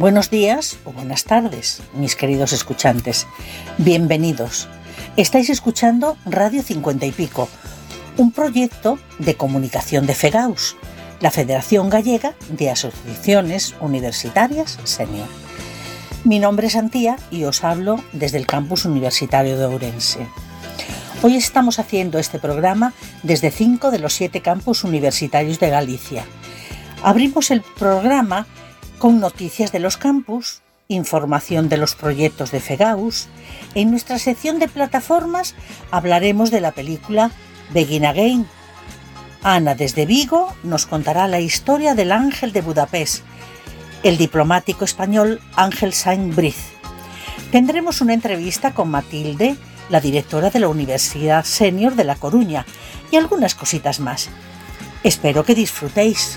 Buenos días o buenas tardes, mis queridos escuchantes. Bienvenidos. Estáis escuchando Radio 50 y Pico, un proyecto de comunicación de FEGAUS, la Federación Gallega de Asociaciones Universitarias Senior. Mi nombre es Antía y os hablo desde el campus universitario de Ourense. Hoy estamos haciendo este programa desde 5 de los 7 campus universitarios de Galicia. Abrimos el programa con noticias de los campus, información de los proyectos de FEGAUS. En nuestra sección de plataformas hablaremos de la película Begin Again. Ana desde Vigo nos contará la historia del Ángel de Budapest, el diplomático español Ángel Sainz-Briz. Tendremos una entrevista con Matilde, la directora de la Universidad Senior de La Coruña, y algunas cositas más. Espero que disfrutéis.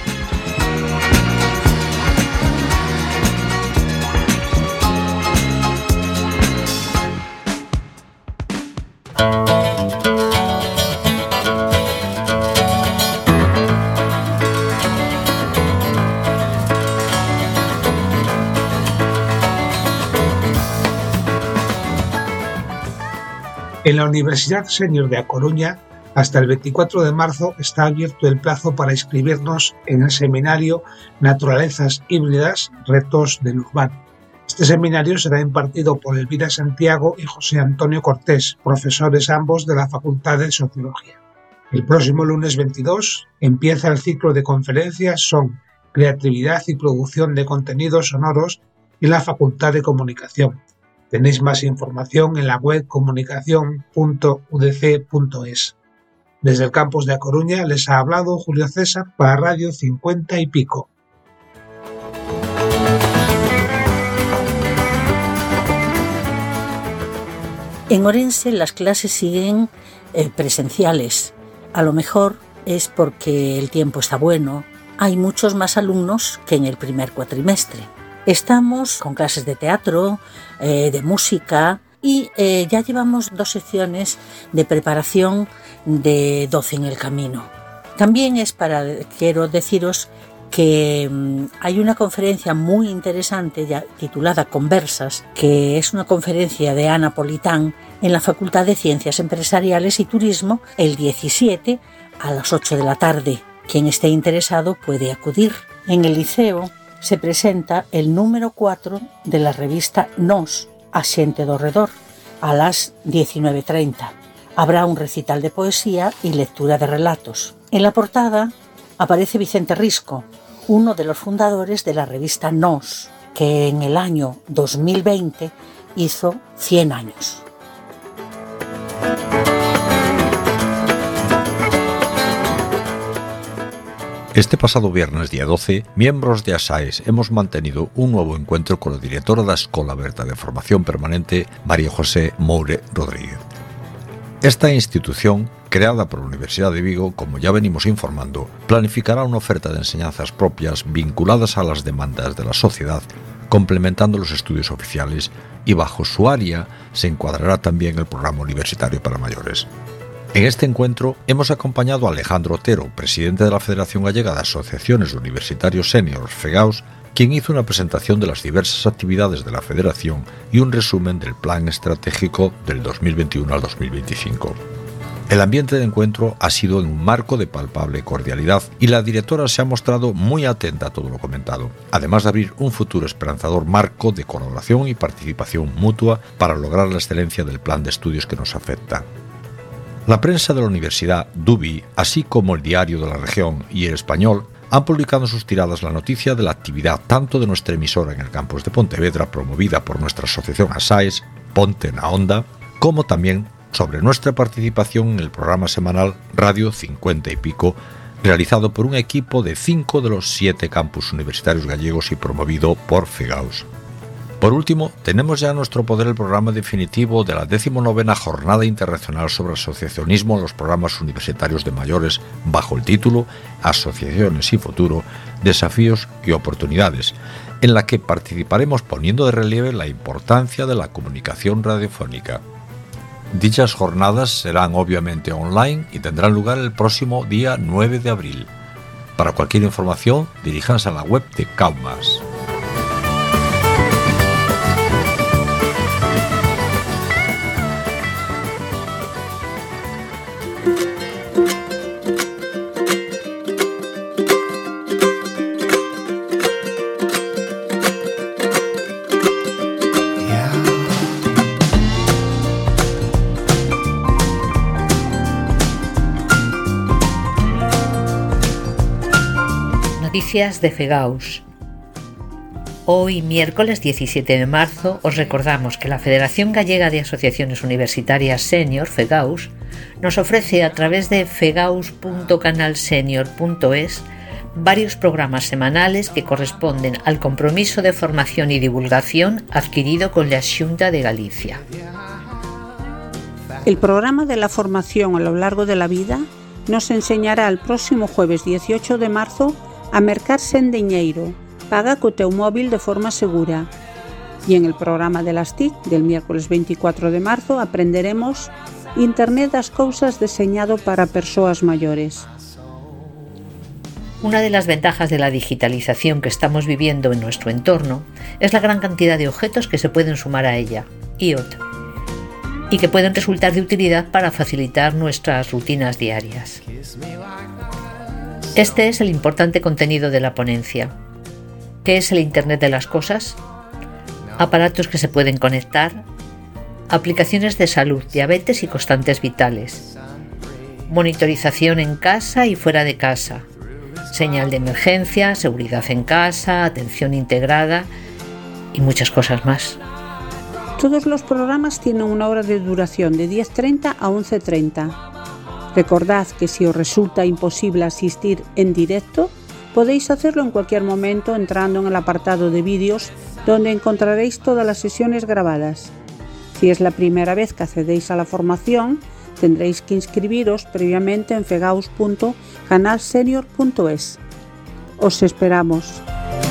En la Universidad Senior de A Coruña, hasta el 24 de marzo está abierto el plazo para inscribirnos en el seminario Naturalezas híbridas, retos del urbano. Este seminario será impartido por Elvira Santiago y José Antonio Cortés, profesores ambos de la Facultad de Sociología. El próximo lunes 22 empieza el ciclo de conferencias Son, Creatividad y Producción de Contenidos Sonoros en la Facultad de Comunicación. Tenéis más información en la web comunicación.udc.es. Desde el campus de A Coruña les ha hablado Julio César para Radio 50 y Pico. En Ourense las clases siguen presenciales. A lo mejor es porque el tiempo está bueno. Hay muchos más alumnos que en el primer cuatrimestre. Estamos con clases de teatro, de música y ya llevamos 2 secciones de preparación de 12 en el camino. También quiero deciros que hay una conferencia muy interesante ya titulada Conversas, que es una conferencia de Ana Politán en la Facultad de Ciencias Empresariales y Turismo el 17 a las 8 de la tarde. Quien esté interesado puede acudir. En el liceo se presenta el número 4 de la revista Nos, A Xente do Redor, a las 19:30. Habrá un recital de poesía y lectura de relatos. En la portada aparece Vicente Risco, uno de los fundadores de la revista Nos, que en el año 2020 hizo 100 años. Este pasado viernes día 12, miembros de ASAES hemos mantenido un nuevo encuentro con la directora da Escola Aberta de Formación Permanente, María José Moure Rodríguez. Esta institución, creada por la Universidad de Vigo, como ya venimos informando, planificará una oferta de enseñanzas propias vinculadas a las demandas de la sociedad, complementando los estudios oficiales, y bajo su área se encuadrará también el programa universitario para mayores. En este encuentro hemos acompañado a Alejandro Otero, presidente de la Federación Gallega de Asociaciones de Universitarios Seniors, FEGAUS, quien hizo una presentación de las diversas actividades de la Federación y un resumen del plan estratégico del 2021 al 2025. El ambiente de encuentro ha sido en un marco de palpable cordialidad y la directora se ha mostrado muy atenta a todo lo comentado, además de abrir un futuro esperanzador marco de colaboración y participación mutua para lograr la excelencia del plan de estudios que nos afecta. La prensa de la Universidad, DUBI, así como el Diario de la Región y El Español, han publicado en sus tiradas la noticia de la actividad tanto de nuestra emisora en el campus de Pontevedra, promovida por nuestra asociación ASAES, Ponte na Onda, como también sobre nuestra participación en el programa semanal Radio 50 y Pico, realizado por un equipo de 5 de los 7 campus universitarios gallegos y promovido por FEGAUS. Por último, tenemos ya en nuestro poder el programa definitivo de la 19ª Jornada Internacional sobre Asociacionismo en los Programas Universitarios de Mayores, bajo el título Asociaciones y Futuro, Desafíos y Oportunidades, en la que participaremos poniendo de relieve la importancia de la comunicación radiofónica. Dichas jornadas serán obviamente online y tendrán lugar el próximo día 9 de abril. Para cualquier información, diríjanse a la web de CAUMAS. noticias de FEGAUS. Hoy, miércoles 17 de marzo, os recordamos que la Federación Gallega de Asociaciones Universitarias Senior, FEGAUS, nos ofrece a través de fegaus.canalsenior.es varios programas semanales que corresponden al compromiso de formación y divulgación adquirido con la Xunta de Galicia. El programa de la formación a lo largo de la vida nos enseñará el próximo jueves 18 de marzo a mercar sen diñeiro, paga co teu móvil de forma segura. Y en el programa de las TIC del miércoles 24 de marzo aprenderemos Internet das cousas diseñado para persoas mayores. Una de las ventajas de la digitalización que estamos viviendo en nuestro entorno es la gran cantidad de objetos que se pueden sumar a ella, IoT, y que pueden resultar de utilidad para facilitar nuestras rutinas diarias. Este es el importante contenido de la ponencia. ¿Qué es el Internet de las cosas? Aparatos que se pueden conectar, aplicaciones de salud, diabetes y constantes vitales, monitorización en casa y fuera de casa, señal de emergencia, seguridad en casa, atención integrada y muchas cosas más. Todos los programas tienen una hora de duración de 10:30 a 11:30. Recordad que si os resulta imposible asistir en directo, podéis hacerlo en cualquier momento entrando en el apartado de vídeos donde encontraréis todas las sesiones grabadas. Si es la primera vez que accedéis a la formación, tendréis que inscribiros previamente en fegaus.canalsenior.es. Os esperamos.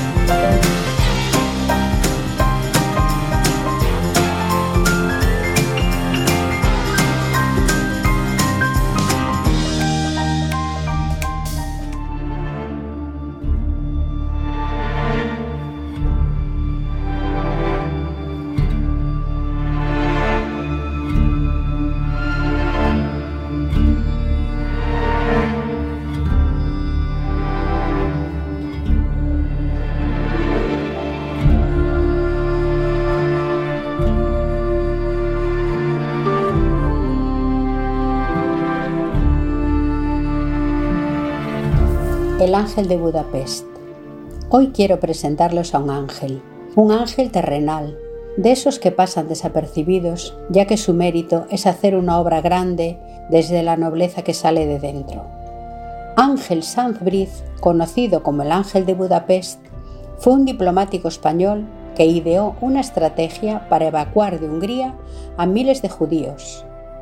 El ángel de Budapest. Hoy quiero presentarlos a un ángel terrenal, de esos que pasan desapercibidos, ya que su mérito es hacer una obra grande desde la nobleza que sale de dentro. Ángel Sanz Briz, conocido como el ángel de Budapest, fue un diplomático español que ideó una estrategia para evacuar de Hungría a miles de judíos.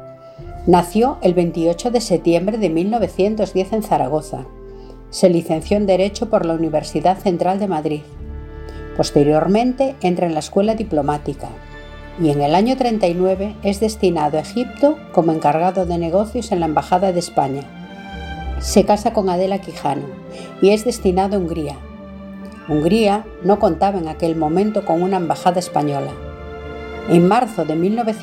Nació el 28 de septiembre de 1910 en Zaragoza. Se licenció en Derecho por la Universidad Central de Madrid. Posteriormente entra en la Escuela Diplomática y en el año 39 es destinado a Egipto como encargado de negocios en la Embajada de España. Se casa con Adela Quijano y es destinado a Hungría. Hungría no contaba en aquel momento con una embajada española. En marzo de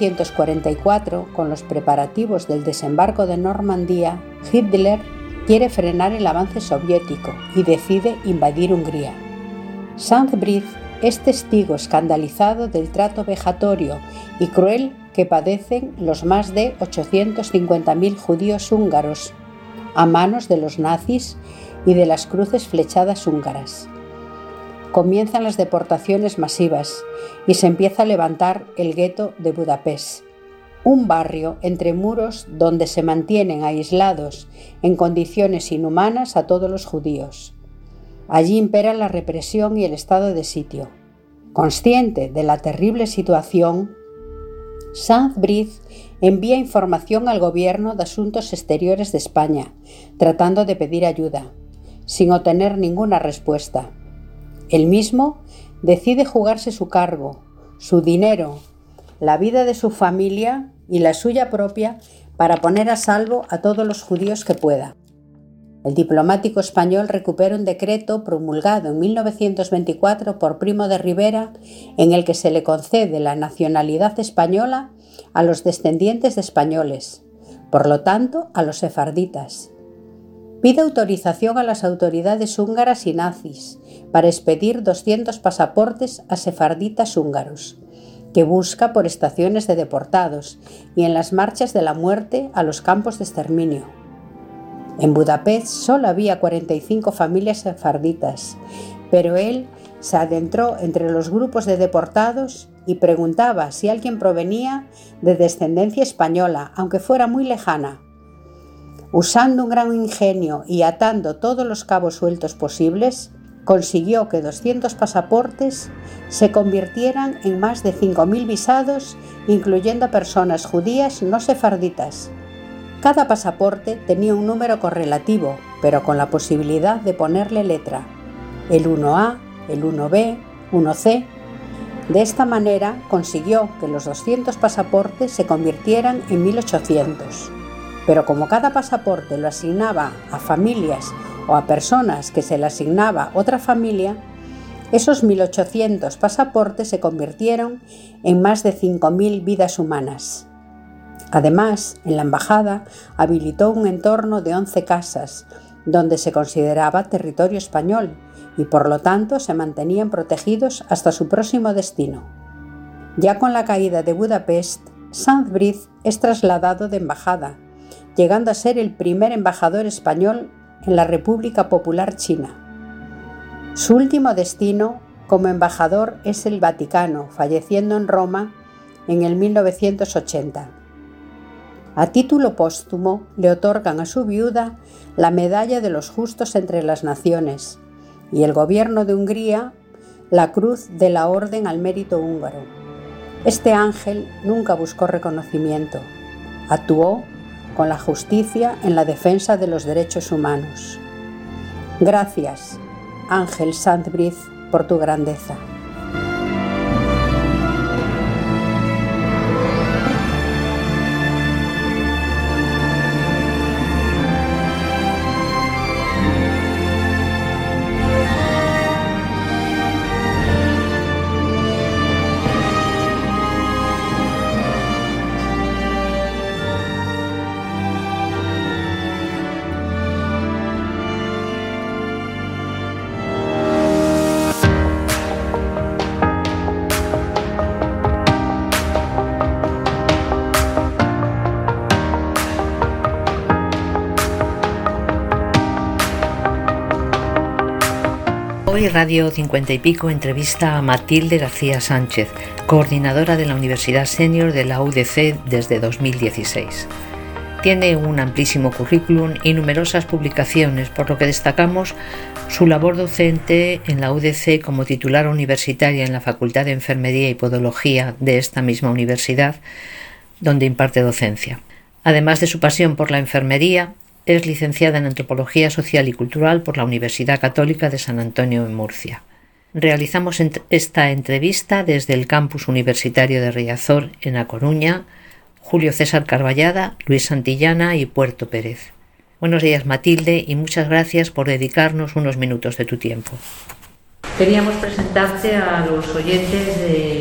1944, con los preparativos del desembarco de Normandía, Hitler quiere frenar el avance soviético y decide invadir Hungría. Sanz Briz es testigo escandalizado del trato vejatorio y cruel que padecen los más de 850.000 judíos húngaros a manos de los nazis y de las cruces flechadas húngaras. Comienzan las deportaciones masivas y se empieza a levantar el gueto de Budapest, un barrio entre muros donde se mantienen aislados en condiciones inhumanas a todos los judíos. Allí impera la represión y el estado de sitio. Consciente de la terrible situación, Sanz Briz envía información al Gobierno de Asuntos Exteriores de España, tratando de pedir ayuda, sin obtener ninguna respuesta. Él mismo decide jugarse su cargo, su dinero, la vida de su familia y la suya propia para poner a salvo a todos los judíos que pueda. El diplomático español recupera un decreto promulgado en 1924 por Primo de Rivera en el que se le concede la nacionalidad española a los descendientes de españoles, por lo tanto a los sefarditas. Pide autorización a las autoridades húngaras y nazis para expedir 200 pasaportes a sefarditas húngaros, que busca por estaciones de deportados y en las marchas de la muerte a los campos de exterminio. En Budapest solo había 45 familias sefarditas, pero él se adentró entre los grupos de deportados y preguntaba si alguien provenía de descendencia española, aunque fuera muy lejana. Usando un gran ingenio y atando todos los cabos sueltos posibles, consiguió que 200 pasaportes se convirtieran en más de 5.000 visados, incluyendo a personas judías no sefarditas. Cada pasaporte tenía un número correlativo, pero con la posibilidad de ponerle letra, el 1A, el 1B, 1C. De esta manera consiguió que los 200 pasaportes se convirtieran en 1.800. Pero como cada pasaporte lo asignaba a familias o a personas que se le asignaba otra familia, esos 1.800 pasaportes se convirtieron en más de 5.000 vidas humanas. Además, en la embajada habilitó un entorno de 11 casas, donde se consideraba territorio español y por lo tanto se mantenían protegidos hasta su próximo destino. Ya con la caída de Budapest, Sandbridge es trasladado de embajada, llegando a ser el primer embajador español en la República Popular China. Su último destino como embajador es el Vaticano, falleciendo en Roma en el 1980. A título póstumo le otorgan a su viuda la Medalla de los Justos entre las Naciones y el gobierno de Hungría la Cruz de la Orden al Mérito Húngaro. Este ángel nunca buscó reconocimiento, actuó con la justicia en la defensa de los derechos humanos. Gracias, Ángel Sandbridge, por tu grandeza. Hoy Radio 50 y Pico entrevista a Matilde García Sánchez, coordinadora de la Universidad Senior de la UDC desde 2016. Tiene un amplísimo currículum y numerosas publicaciones, por lo que destacamos su labor docente en la UDC como titular universitaria en la Facultad de Enfermería y Podología de esta misma universidad, donde imparte docencia. Además de su pasión por la enfermería, es licenciada en Antropología Social y Cultural por la Universidad Católica de San Antonio en Murcia. Realizamos esta entrevista desde el campus universitario de Riazor en A Coruña, Julio César Carballada, Luis Santillana y Puerto Pérez. Buenos días, Matilde, y muchas gracias por dedicarnos unos minutos de tu tiempo. Queríamos presentarte a los oyentes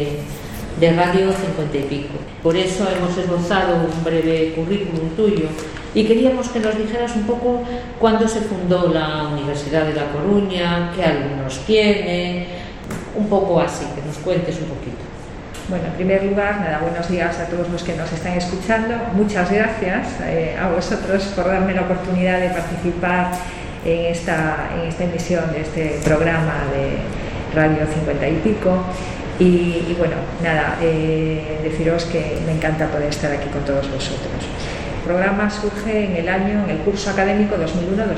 de Radio 50 y Pico. Por eso hemos esbozado un breve currículum tuyo y queríamos que nos dijeras un poco cuándo se fundó la Universidad de La Coruña, qué alumnos tiene, un poco así, que nos cuentes un poquito. Bueno, en primer lugar, buenos días a todos los que nos están escuchando. Muchas gracias a vosotros por darme la oportunidad de participar en esta emisión de este programa de Radio 50 y Pico. Y bueno, deciros que me encanta poder estar aquí con todos vosotros. El programa surge en el curso académico 2001-2002.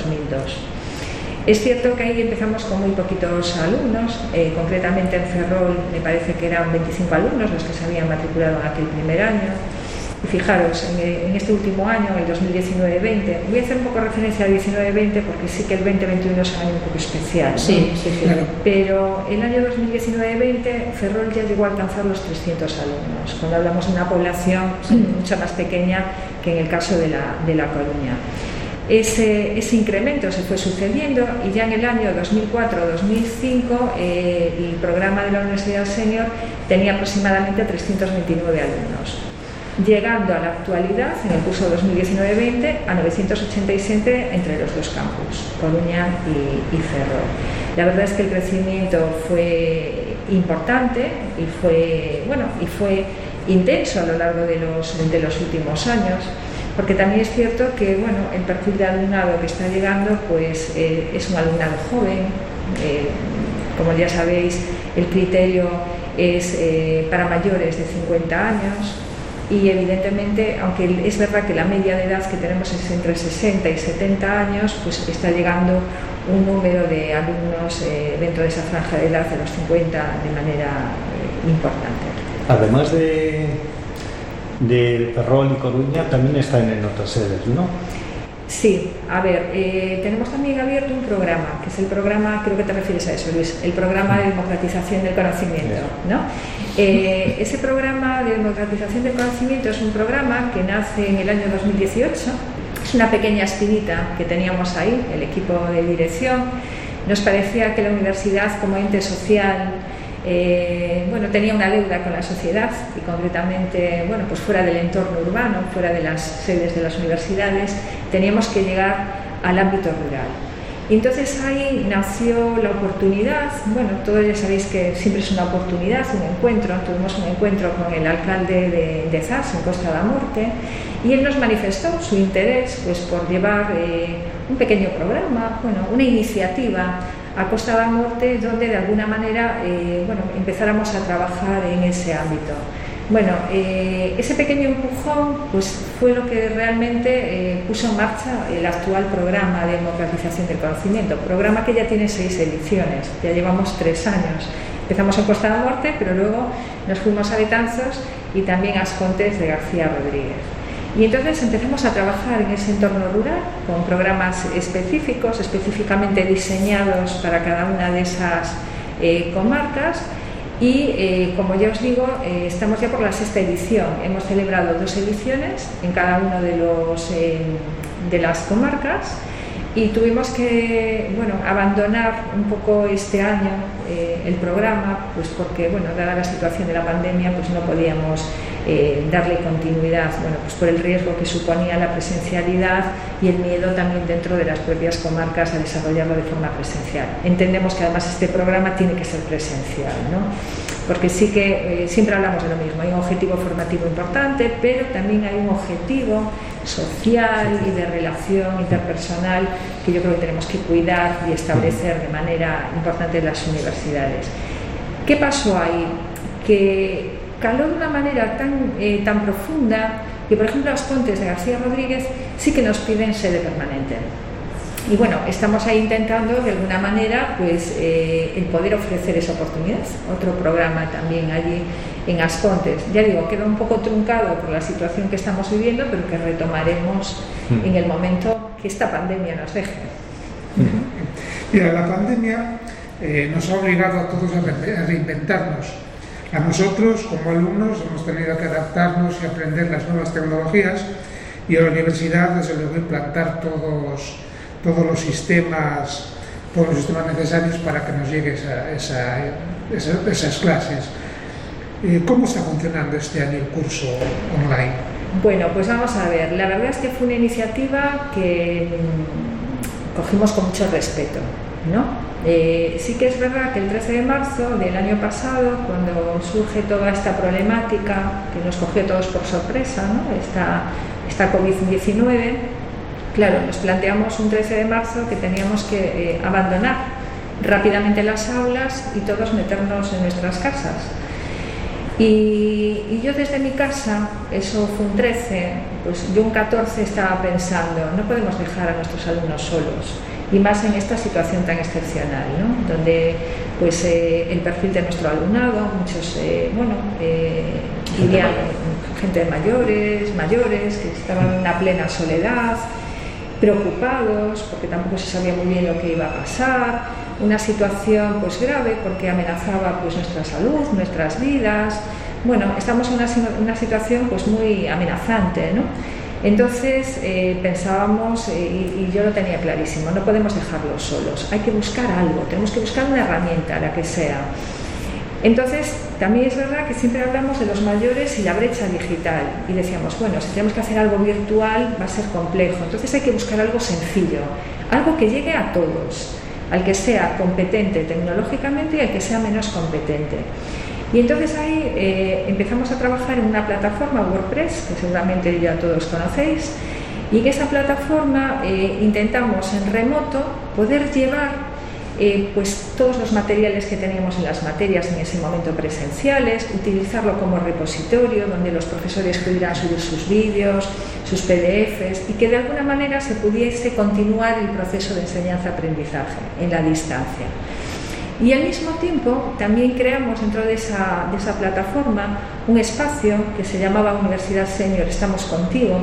Es cierto que ahí empezamos con muy poquitos alumnos, concretamente en Ferrol me parece que eran 25 alumnos los que se habían matriculado en aquel primer año. Y fijaros, en este último año, el 2019-20, voy a hacer un poco referencia al 19-20 porque sí que el 2021 es un año un poco especial, ¿no? Sí. Pero el año 2019-20 Ferrol ya llegó a alcanzar los 300 alumnos, cuando hablamos de una población mucho más pequeña que en el caso de La Coruña. Ese incremento se fue sucediendo y ya en el año 2004-2005 el programa de la Universidad Senior tenía aproximadamente 329 alumnos, llegando a la actualidad, en el curso 2019-20, a 987 entre los dos campus, Coruña y Ferrol. La verdad es que el crecimiento fue importante y fue intenso a lo largo de los últimos años. porque también es cierto que el perfil de alumnado que está llegando pues es un alumnado joven, como ya sabéis el criterio es para mayores de 50 años y evidentemente, aunque es verdad que la media de edad que tenemos es entre 60 y 70 años, pues está llegando un número de alumnos dentro de esa franja de edad de los 50 de manera importante. Además de Ferrol y Coruña, también están en otras sedes, ¿no? Sí, a ver, tenemos también abierto un programa, que es el programa, creo que te refieres a eso, Luis, el programa de democratización del conocimiento, ¿no? Ese programa de democratización del conocimiento es un programa que nace en el año 2018, es una pequeña espinita que teníamos ahí, el equipo de dirección. Nos parecía que la universidad como ente social tenía una deuda con la sociedad y concretamente, pues fuera del entorno urbano, fuera de las sedes de las universidades, teníamos que llegar al ámbito rural. Y entonces ahí nació la oportunidad, todos ya sabéis que siempre es una oportunidad, un encuentro, tuvimos un encuentro con el alcalde de Zas, en Costa da Morte, y él nos manifestó su interés pues, por llevar un pequeño programa, una iniciativa a Costa da Morte, donde de alguna manera empezáramos a trabajar en ese ámbito. Ese pequeño empujón pues, fue lo que realmente puso en marcha el actual programa de democratización del conocimiento, programa que ya tiene 6 ediciones, ya llevamos 3 años. Empezamos en Costa da Morte, pero luego nos fuimos a Betanzos y también a Ascontes de García Rodríguez. Y entonces empezamos a trabajar en ese entorno rural con programas específicos, específicamente diseñados para cada una de esas comarcas y como ya os digo, estamos ya por la 6ª edición. Hemos celebrado 2 ediciones en cada uno de las comarcas y tuvimos que abandonar un poco este año el programa, pues porque dada la situación de la pandemia pues no podíamos darle continuidad, pues por el riesgo que suponía la presencialidad y el miedo también dentro de las propias comarcas a desarrollarlo de forma presencial. Entendemos que además este programa tiene que ser presencial, ¿no? Porque sí que siempre hablamos de lo mismo, hay un objetivo formativo importante, pero también hay un objetivo social y de relación interpersonal que yo creo que tenemos que cuidar y establecer de manera importante en las universidades. ¿Qué pasó ahí? Que caló de una manera tan profunda que, por ejemplo, Ascontes de García Rodríguez sí que nos piden sede permanente. Y estamos ahí intentando de alguna manera pues, el poder ofrecer esa oportunidad. Otro programa también allí en Ascontes. Ya digo, queda un poco truncado por la situación que estamos viviendo, pero que retomaremos en el momento que esta pandemia nos deje. Mira, la pandemia nos ha obligado a todos a reinventarnos. A nosotros, como alumnos, hemos tenido que adaptarnos y aprender las nuevas tecnologías y a la universidad, desde luego, implantar todos los sistemas necesarios para que nos llegue esas clases. ¿Cómo está funcionando este año el curso online? Pues vamos a ver. La verdad es que fue una iniciativa que cogimos con mucho respeto, ¿no? Sí que es verdad que el 13 de marzo del año pasado, cuando surge toda esta problemática que nos cogió a todos por sorpresa, ¿no? Esta COVID-19, claro, nos planteamos un 13 de marzo que teníamos que abandonar rápidamente las aulas y todos meternos en nuestras casas. Y yo desde mi casa, eso fue un 13, pues yo un 14 estaba pensando, no podemos dejar a nuestros alumnos solos. Y más en esta situación tan excepcional, ¿no? Donde pues, el perfil de nuestro alumnado, muchos, dirían gente mayores, que estaban en una plena soledad, preocupados porque tampoco se sabía muy bien lo que iba a pasar, una situación pues grave porque amenazaba pues nuestra salud, nuestras vidas. Estamos en una situación pues muy amenazante, ¿no? Entonces pensábamos, y yo lo tenía clarísimo, no podemos dejarlos solos, hay que buscar algo, tenemos que buscar una herramienta, la que sea. Entonces también es verdad que siempre hablamos de los mayores y la brecha digital y decíamos, si tenemos que hacer algo virtual va a ser complejo, entonces hay que buscar algo sencillo, algo que llegue a todos, al que sea competente tecnológicamente y al que sea menos competente. Y entonces ahí empezamos a trabajar en una plataforma WordPress, que seguramente ya todos conocéis, Y en esa plataforma intentamos en remoto poder llevar pues todos los materiales que teníamos en las materias en ese momento presenciales, utilizarlo como repositorio donde los profesores pudieran subir sus vídeos, sus PDFs y que de alguna manera se pudiese continuar el proceso de enseñanza-aprendizaje en la distancia. Y al mismo tiempo también creamos dentro de esa plataforma un espacio que se llamaba Universidad Senior Estamos Contigo,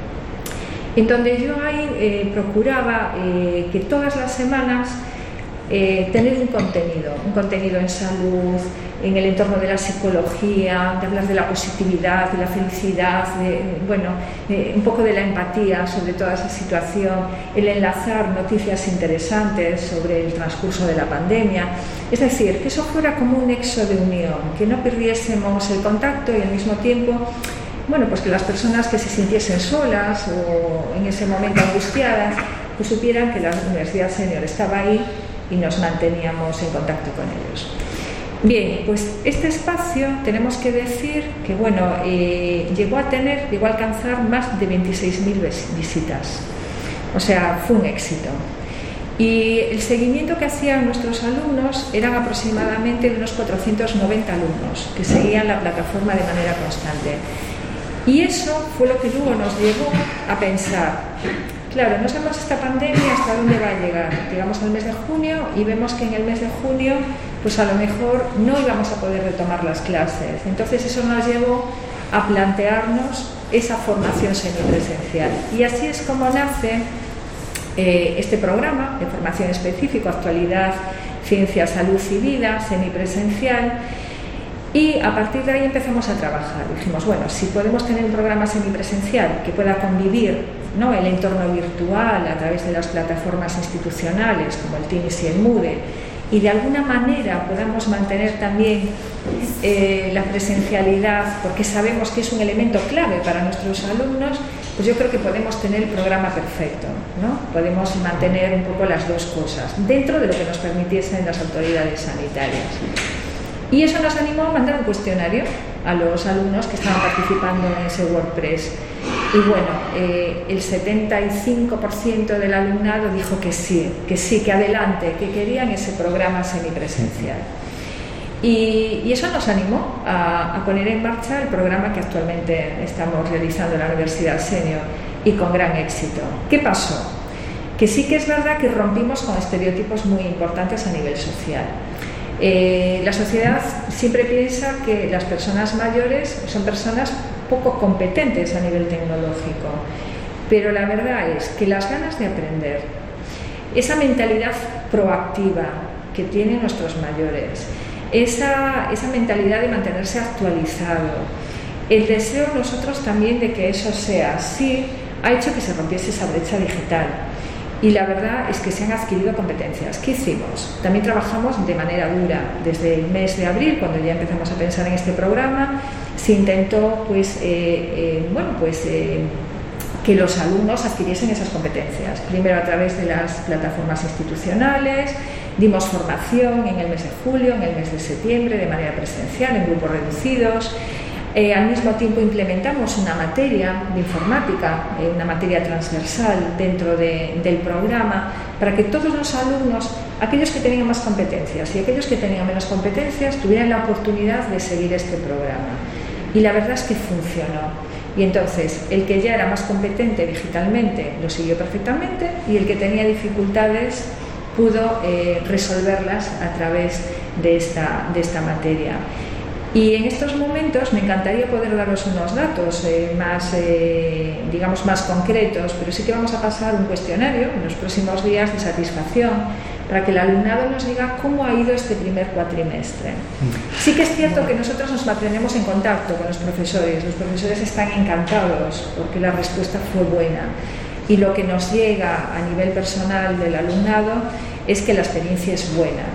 en donde yo ahí procuraba que todas las semanas tener un contenido en salud, en el entorno de la psicología, de hablar de la positividad, de la felicidad, un poco de la empatía sobre toda esa situación, el enlazar noticias interesantes sobre el transcurso de la pandemia. Es decir, que eso fuera como un nexo de unión, que no perdiésemos el contacto y al mismo tiempo, pues que las personas que se sintiesen solas o en ese momento angustiadas, pues supieran que la Universidad Senior estaba ahí y nos manteníamos en contacto con ellos. Bien, pues este espacio tenemos que decir que llegó a alcanzar más de 26.000 visitas, o sea, fue un éxito. Y el seguimiento que hacían nuestros alumnos eran aproximadamente unos 490 alumnos que seguían la plataforma de manera constante. Y eso fue lo que luego nos llevó a pensar, claro, no sabemos esta pandemia hasta dónde va a llegar. Llegamos al mes de junio y vemos que en el mes de junio pues a lo mejor no íbamos a poder retomar las clases. Entonces eso nos llevó a plantearnos esa formación semipresencial. Y así es como nace este programa de formación específico, actualidad, ciencia, salud y vida, semipresencial. Y a partir de ahí empezamos a trabajar. Dijimos, si podemos tener un programa semipresencial que pueda convivir, ¿no?, el entorno virtual a través de las plataformas institucionales como el Teams y el Moodle, y de alguna manera podamos mantener también la presencialidad, porque sabemos que es un elemento clave para nuestros alumnos, pues yo creo que podemos tener el programa perfecto, ¿no? Podemos mantener un poco las dos cosas, dentro de lo que nos permitiesen las autoridades sanitarias. Y eso nos animó a mandar un cuestionario a los alumnos que estaban participando en ese WordPress. Y el 75% del alumnado dijo que sí, que adelante, que querían ese programa semipresencial. Y eso nos animó a poner en marcha el programa que actualmente estamos realizando en la Universidad Senior y con gran éxito. ¿Qué pasó? Que sí que es verdad que rompimos con estereotipos muy importantes a nivel social. La sociedad siempre piensa que las personas mayores son personas poco competentes a nivel tecnológico, pero la verdad es que las ganas de aprender, esa mentalidad proactiva que tienen nuestros mayores, esa mentalidad de mantenerse actualizado, el deseo nosotros también de que eso sea así, ha hecho que se rompiese esa brecha digital. Y la verdad es que se han adquirido competencias. ¿Qué hicimos? También trabajamos de manera dura. Desde el mes de abril, cuando ya empezamos a pensar en este programa, se intentó que los alumnos adquiriesen esas competencias. Primero a través de las plataformas institucionales, dimos formación en el mes de julio, en el mes de septiembre, de manera presencial, en grupos reducidos. Al mismo tiempo implementamos una materia de informática, una materia transversal dentro del programa, para que todos los alumnos, aquellos que tenían más competencias y aquellos que tenían menos competencias, tuvieran la oportunidad de seguir este programa. Y la verdad es que funcionó. Y entonces, el que ya era más competente digitalmente lo siguió perfectamente y el que tenía dificultades pudo resolverlas a través de esta materia. Y en estos momentos me encantaría poder daros unos datos más concretos, pero sí que vamos a pasar un cuestionario en los próximos días de satisfacción para que el alumnado nos diga cómo ha ido este primer cuatrimestre. Sí que es cierto que nosotros nos mantenemos en contacto con los profesores están encantados porque la respuesta fue buena y lo que nos llega a nivel personal del alumnado es que la experiencia es buena.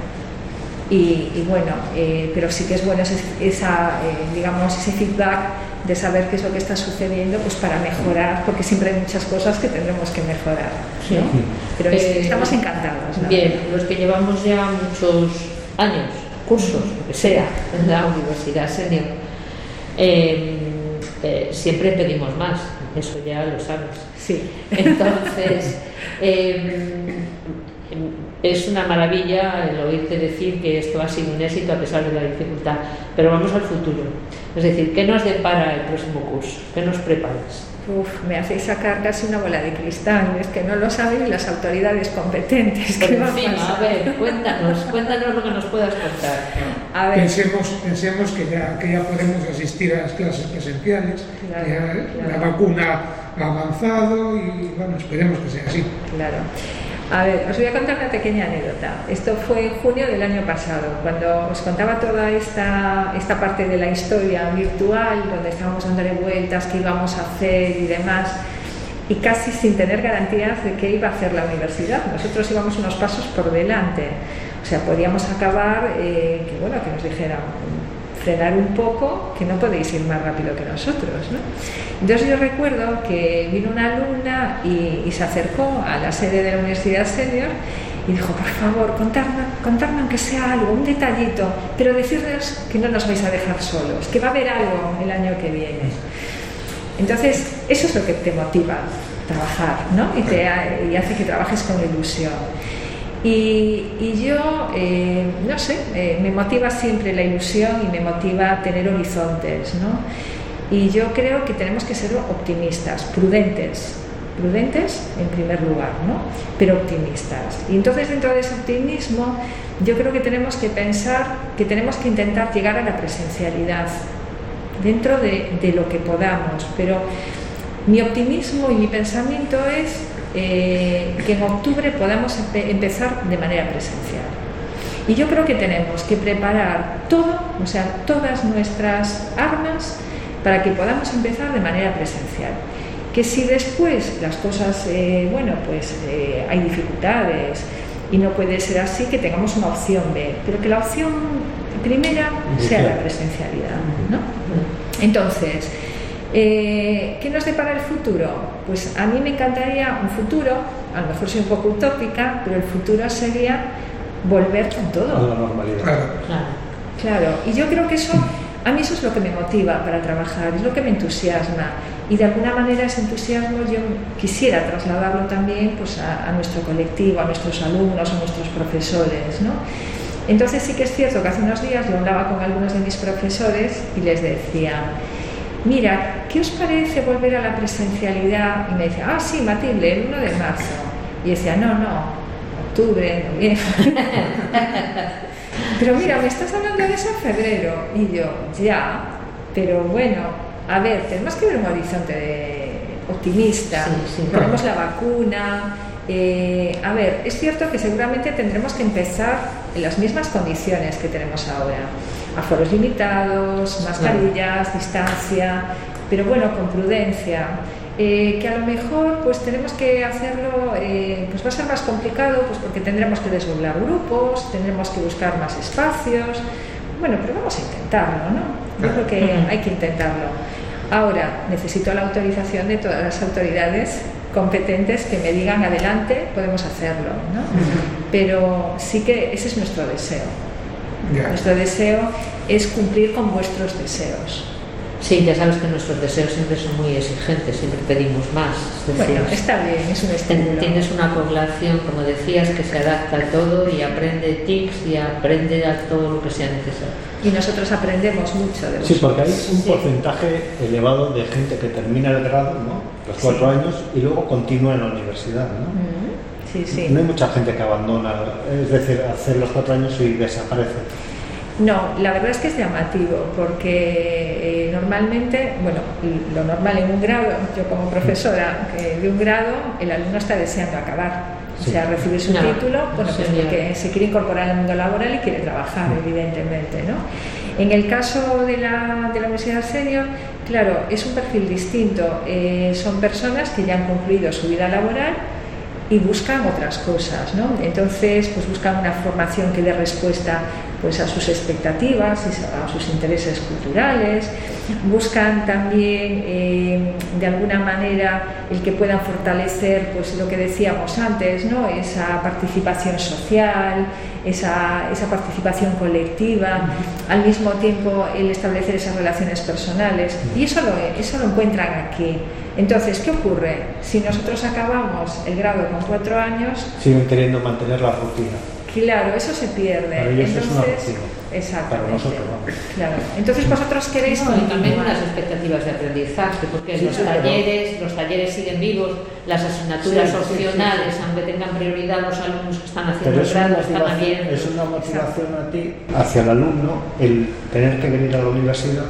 Pero sí que es bueno ese feedback de saber qué es lo que está sucediendo, pues para mejorar, porque siempre hay muchas cosas que tendremos que mejorar, ¿no? Sí. Pero estamos encantados, ¿no? Bien, los que llevamos ya muchos años, cursos, lo que sea, en la Universidad Senior, siempre pedimos más, eso ya lo sabes. Sí. Entonces, es una maravilla el oírte decir que esto ha sido un éxito a pesar de la dificultad. Pero vamos al futuro. Es decir, ¿qué nos depara el próximo curso? ¿Qué nos preparas? Me hacéis sacar casi una bola de cristal, es que no lo saben las autoridades competentes. Por encima, a ver, cuéntanos lo que nos puedas contar. A ver. Pensemos que ya podemos asistir a las clases presenciales, claro, que ya claro. La vacuna ha avanzado y bueno, esperemos que sea así. Claro. A ver, os voy a contar una pequeña anécdota. Esto fue en junio del año pasado, cuando os contaba toda esta parte de la historia virtual, donde estábamos dándole vueltas, qué íbamos a hacer y demás, y casi sin tener garantías de qué iba a hacer la universidad. Nosotros íbamos unos pasos por delante. O sea, podíamos acabar, que nos dijeran, frenar un poco, que no podéis ir más rápido que nosotros, ¿no? Entonces yo recuerdo que vino una alumna y se acercó a la sede de la Universidad Senior y dijo, por favor, contadme aunque sea algo, un detallito, pero decirles que no nos vais a dejar solos, que va a haber algo el año que viene. Entonces, eso es lo que te motiva a trabajar, ¿no? Y hace que trabajes con ilusión. Y yo, no sé, me motiva siempre la ilusión y me motiva tener horizontes, ¿no? Y yo creo que tenemos que ser optimistas, prudentes en primer lugar, ¿no? Pero optimistas. Y entonces dentro de ese optimismo yo creo que tenemos que pensar que tenemos que intentar llegar a la presencialidad dentro de lo que podamos, pero mi optimismo y mi pensamiento es que en octubre podamos empezar de manera presencial. Y yo creo que tenemos que preparar todo, o sea, todas nuestras armas para que podamos empezar de manera presencial. Que si después las cosas, hay dificultades y no puede ser así, que tengamos una opción B, pero que la opción primera sea la presencialidad, ¿no? Entonces, ¿qué nos depara el futuro? Pues a mí me encantaría un futuro, a lo mejor soy un poco utópica, pero el futuro sería volver con todo. A la normalidad. Claro. Y yo creo que a mí eso es lo que me motiva para trabajar, es lo que me entusiasma. Y de alguna manera ese entusiasmo yo quisiera trasladarlo también pues, a nuestro colectivo, a nuestros alumnos, a nuestros profesores, ¿no? Entonces sí que es cierto que hace unos días lo hablaba con algunos de mis profesores y les decía, mira, ¿qué os parece volver a la presencialidad? Y me decía, sí, Matilde, el 1 de marzo. Y decía, no, octubre, noviembre. Pero mira, me estás hablando de eso en febrero. Y yo, ya, pero bueno, a ver, tenemos que ver un horizonte optimista. Tenemos la vacuna. A ver, es cierto que seguramente tendremos que empezar en las mismas condiciones que tenemos ahora. Aforos limitados, mascarillas, distancia, pero bueno, con prudencia. Que a lo mejor pues tenemos que hacerlo, pues va a ser más complicado pues porque tendremos que desdoblar grupos, tendremos que buscar más espacios. Bueno, pero vamos a intentarlo, ¿no? Yo creo que hay que intentarlo. Ahora, necesito la autorización de todas las autoridades competentes que me digan adelante, podemos hacerlo, ¿no? Pero sí que ese es nuestro deseo. Nuestro deseo es cumplir con vuestros deseos. Sí, ya sabes que nuestros deseos siempre son muy exigentes, siempre pedimos más. Es decir, bueno, está bien, es un estímulo. Tienes una población, como decías, que se adapta a todo y aprende TICs y aprende a todo lo que sea necesario. Y nosotros aprendemos mucho de vosotros. Sí, porque hay un porcentaje elevado de gente que termina el grado, ¿no? Los 4 años, y luego continúa en la universidad, ¿no? Sí. No hay mucha gente que abandona, es decir, hacer los 4 años y desaparece. No, la verdad es que es llamativo porque normalmente, bueno, lo normal en un grado, yo como profesora de un grado, el alumno está deseando acabar, o sea, recibir su título, bueno, pues porque se quiere incorporar al mundo laboral y quiere trabajar, evidentemente, ¿no? En el caso de la Universidad Senior, claro, es un perfil distinto, son personas que ya han concluido su vida laboral y buscan otras cosas, ¿no? Entonces, pues buscan una formación que dé respuesta pues a sus expectativas y a sus intereses culturales, buscan también de alguna manera el que puedan fortalecer pues lo que decíamos antes, ¿no? Esa participación social, esa participación colectiva, al mismo tiempo el establecer esas relaciones personales, y eso lo encuentran aquí. Entonces, ¿qué ocurre? Si nosotros acabamos el grado con 4 años, siguen queriendo mantener la rutina. Claro, eso se pierde. Para ellos es una rutina. Exactamente. Para nosotros, vamos. Claro. Entonces vosotros queréis también unas expectativas de aprendizaje, porque los talleres siguen vivos, las asignaturas opcionales, aunque tengan prioridad los alumnos que están haciendo el grado, están abiertos. Es una motivación a ti, hacia el alumno, el tener que venir a la universidad,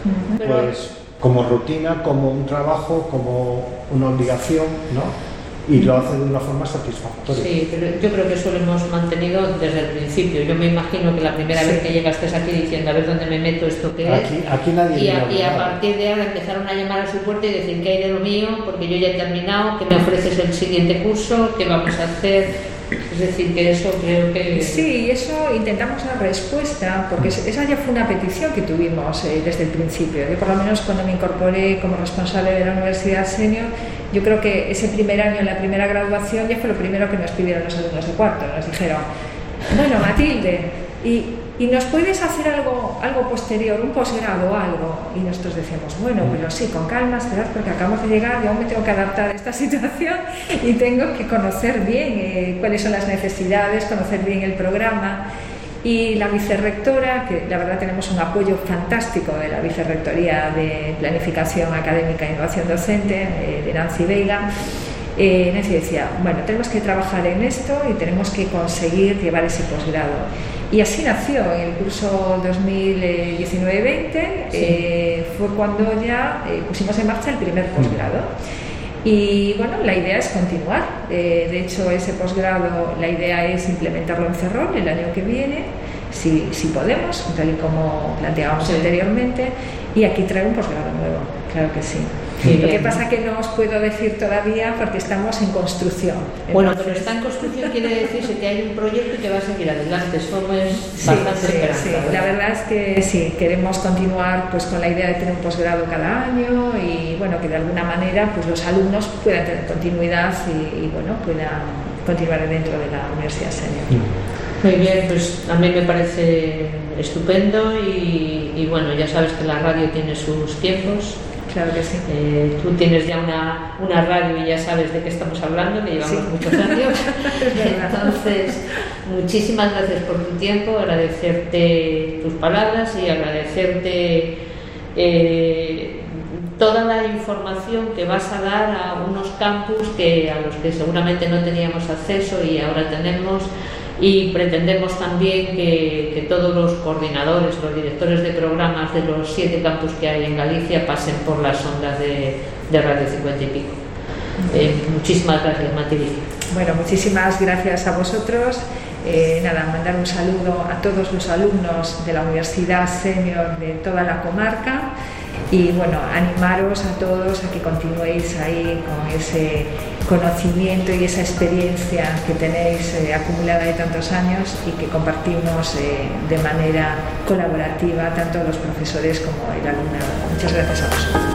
pues como rutina, como un trabajo, como una obligación, ¿no? Y lo hace de una forma satisfactoria. Sí, pero yo creo que eso lo hemos mantenido desde el principio. Yo me imagino que la primera vez que llegaste aquí diciendo a ver dónde me meto, esto que es, aquí nadie y a partir de ahora empezaron a llamar a su puerta y decir que hay de lo mío, porque yo ya he terminado, que me ofreces el siguiente curso, que vamos a hacer. Es decir, que eso creo que... Sí, eso intentamos dar respuesta, porque esa ya fue una petición que tuvimos desde el principio. Yo por lo menos cuando me incorporé como responsable de la Universidad Senior, yo creo que ese primer año, la primera graduación, ya fue lo primero que nos pidieron los alumnos de cuarto. Nos dijeron, bueno, Matilde, ¿y nos puedes hacer algo posterior, un posgrado o algo? Y nosotros decíamos, bueno, pero sí, con calma, esperad, porque acabamos de llegar y aún me tengo que adaptar a esta situación y tengo que conocer bien cuáles son las necesidades, conocer bien el programa. Y la vicerrectora, que la verdad tenemos un apoyo fantástico de la Vicerrectoría de Planificación Académica e Innovación Docente, de Nancy Veiga, Nancy decía, bueno, tenemos que trabajar en esto y tenemos que conseguir llevar ese posgrado. Y así nació en el curso 2019-20, fue cuando ya pusimos en marcha el primer posgrado. Y bueno, la idea es continuar. De hecho, ese posgrado, la idea es implementarlo en Ferrol el año que viene, si podemos, tal y como planteábamos anteriormente, y aquí traer un posgrado nuevo, claro que sí. Lo que pasa que no os puedo decir todavía porque estamos en construcción. Bueno, pero está en construcción quiere decirse que hay un proyecto y que va a seguir adelante. Eso es bastante esperanza. Sí. La verdad es que sí, queremos continuar pues con la idea de tener un posgrado cada año y bueno, que de alguna manera pues los alumnos puedan tener continuidad y bueno, puedan continuar dentro de la Universidad Senior. Muy bien, pues a mí me parece estupendo y bueno, ya sabes que la radio tiene sus tiempos. Claro que sí. Tú tienes ya una radio y ya sabes de qué estamos hablando, que llevamos muchos años. Entonces, muchísimas gracias por tu tiempo, agradecerte tus palabras y agradecerte toda la información que vas a dar a unos campus a los que seguramente no teníamos acceso y ahora tenemos. Y pretendemos también que todos los coordinadores, los directores de programas de los 7 campus que hay en Galicia pasen por las ondas de Radio 50 y pico. Muchísimas gracias, Matilde. Bueno, muchísimas gracias a vosotros. Mandar un saludo a todos los alumnos de la Universidad Senior de toda la comarca y bueno, animaros a todos a que continuéis ahí con ese conocimiento y esa experiencia que tenéis acumulada de tantos años y que compartimos de manera colaborativa tanto los profesores como el alumnado. Muchas gracias a vosotros.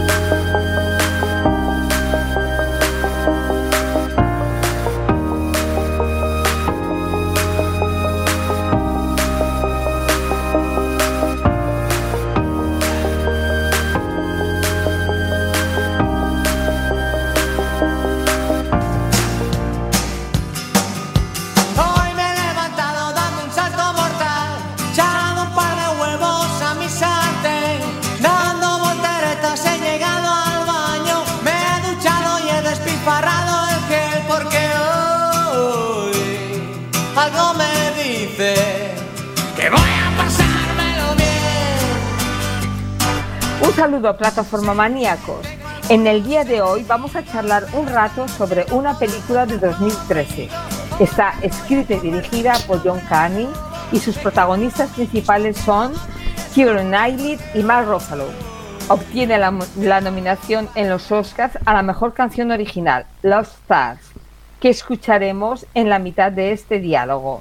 Un saludo a Plataforma Maníacos. En el día de hoy vamos a charlar un rato sobre una película de 2013. Está escrita y dirigida por John Carney y sus protagonistas principales son Keira Knightley y Mark Ruffalo. Obtiene la nominación en los Oscars a la mejor canción original, Lost Stars, que escucharemos en la mitad de este diálogo.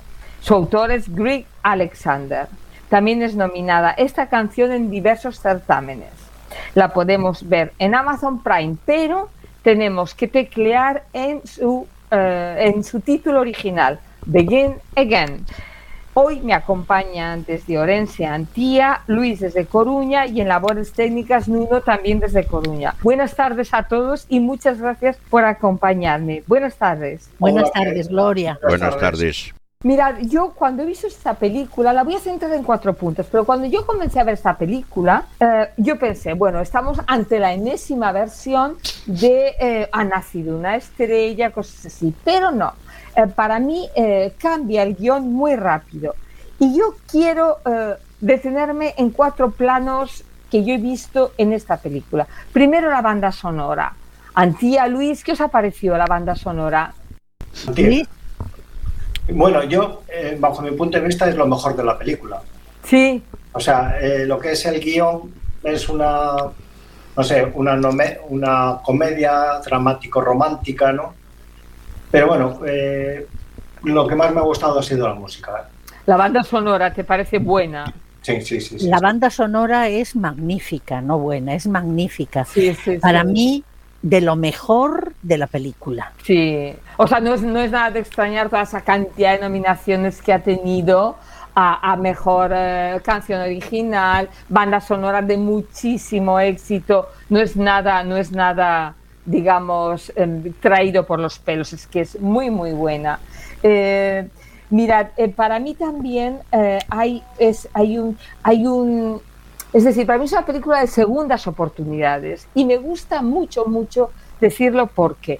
Su autor es Greg Alexander. También es nominada esta canción en diversos certámenes. La podemos ver en Amazon Prime, pero tenemos que teclear en su título original, Begin Again. Hoy me acompañan desde Orense, Antía, Luis desde Coruña y en labores técnicas Nuno también desde Coruña. Buenas tardes a todos y muchas gracias por acompañarme. Buenas tardes. Buenas tardes, Gloria. Buenas tardes. Mirad, yo cuando he visto esta película, la voy a centrar en 4 puntos, pero cuando yo comencé a ver esta película, yo pensé, bueno, estamos ante la enésima versión de Ha nacido una estrella, cosas así, pero no. Para mí cambia el guión muy rápido y yo quiero detenerme en 4 planos que yo he visto en esta película. Primero, la banda sonora. Antía, Luis, ¿qué os ha parecido la banda sonora? ¿Sí? Bueno, yo, bajo mi punto de vista, es lo mejor de la película. Sí. O sea, lo que es el guión es una comedia dramático-romántica, ¿no? Pero bueno, lo que más me ha gustado ha sido la música. La banda sonora, ¿te parece buena? Sí. La banda sonora es magnífica, no buena, es magnífica. Sí, Para mí, de lo mejor de la película. Sí, o sea, no es nada de extrañar toda esa cantidad de nominaciones que ha tenido a mejor canción original, banda sonora de muchísimo éxito. No es nada, digamos, traído por los pelos, es que es muy, muy buena. Mirad, para mí también es decir, para mí es una película de segundas oportunidades y me gusta mucho decirlo porque